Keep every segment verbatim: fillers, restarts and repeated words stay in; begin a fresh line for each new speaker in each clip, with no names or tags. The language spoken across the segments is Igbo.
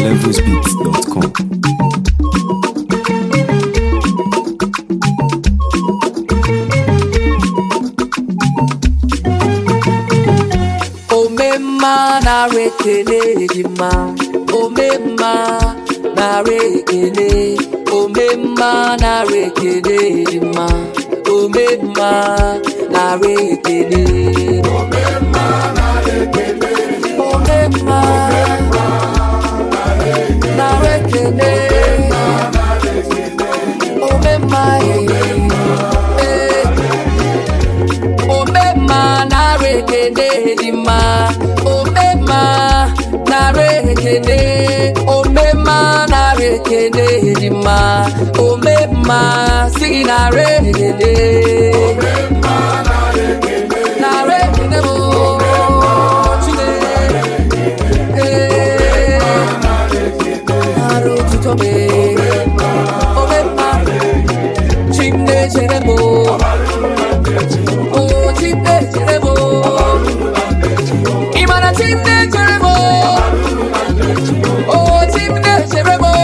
levels beats dot com.
Omemma na rekele jima, omemma na rekele, omemma na rekele jima, omemma na rekele, omemma na rekele, omemma na rekele, omemma omemma na rekele jima, omemma na rekele, omemma na rekele jima, omemma sing na rekele, omemma na rekele, na rekele mo chile, eh, na rekele, na rotuto me, omemma chimne chere mo, oh chimne chere mo, imana chimne chere mo, oh chimne chere mo,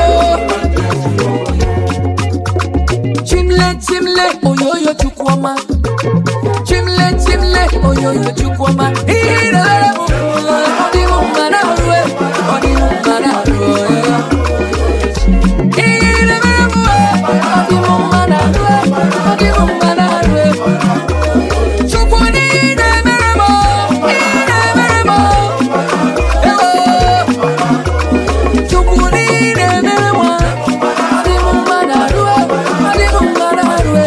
chimle chimle oyoyo chukwama, chimle chimle oyoyo chukwama, ira mo odi mo mana ruwe, odi mo mana ruwe, ira mo odi mo mana ruwe, odi mo mana ruwe, chukwani ira mo, ira mo, ewo, chukwani ira mo, odi mo mana ruwe, odi mo mana ruwe.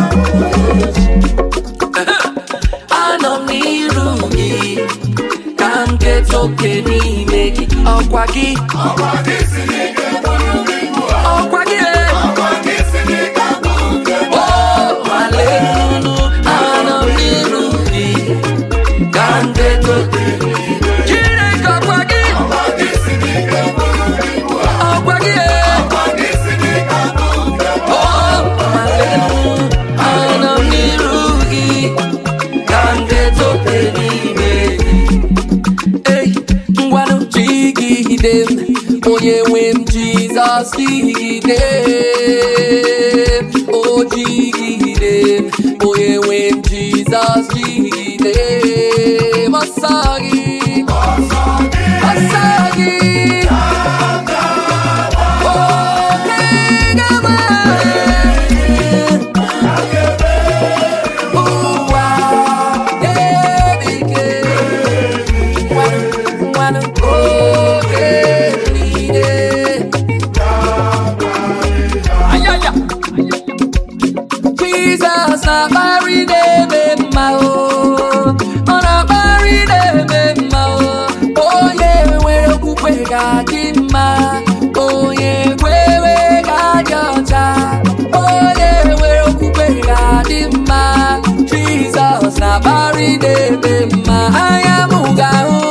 Anomirugi kanke toke ni meki okwagi okwagi sinike okwagi okwagi sinike oh malenu anomirugi kanke toke jire okwagi okwagi sinike okwagi okwagi sinike oh malenu anomirugi kanke toke ni ngwanu jigide onye nwe m Jizọs jigide o jigide onye nwe m Jizọs jigide masagi masagi Jesus na bari name ma o, ona bari name ma o. Oye nwere okwukwe ga dị mma, oye kwewe ga dị ọcha, oye nwere okwukwe ga dị mma. Jesus na bari name ma, anya m ga-ahụ.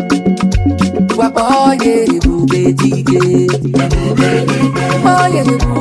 Oye, ebube dike, oye, ebube